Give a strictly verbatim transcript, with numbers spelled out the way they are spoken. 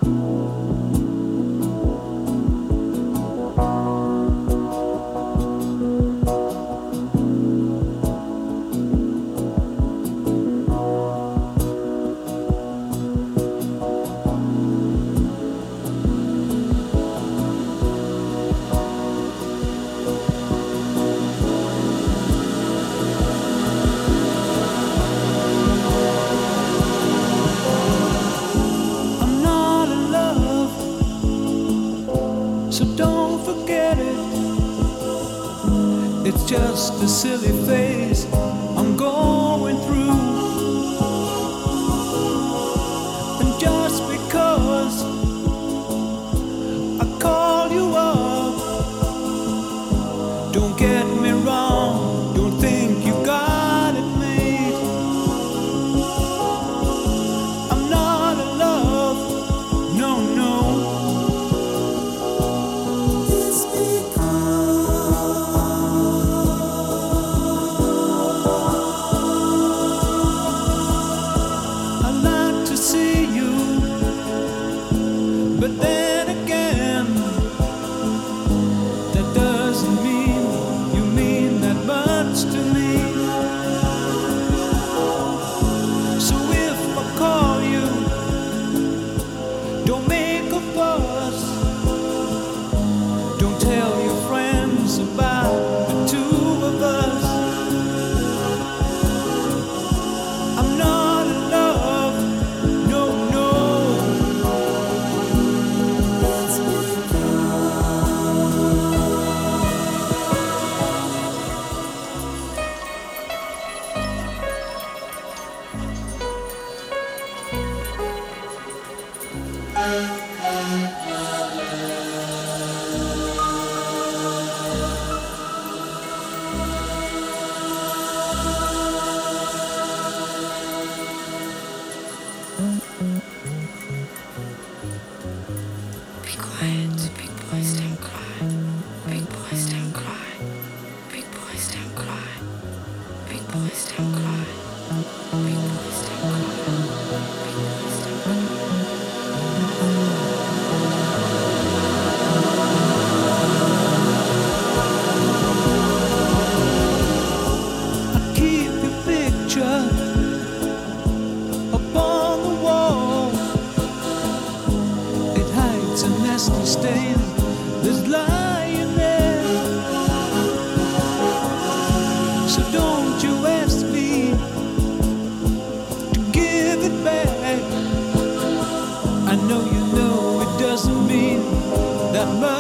So don't forget it. It's just a silly phase I'm going through. And just because I call you up, don't get me wrong, don't think you got it made. I'm not in love, no, no. But then again, that doesn't mean you mean that much to me. So if I call you, don't make a fuss. Don't tell your friends about the two of us. I'm not in love, no, no. Be quiet, big boys don't cry. Big boys don't cry. Big boys don't cry. Big boys don't cry. Big boys don't cry. Big boys don't cry. I keep your picture up on the wall. It hides a nasty stain that's lying there. So don't you ask me to give it back. I know you know it doesn't mean that much.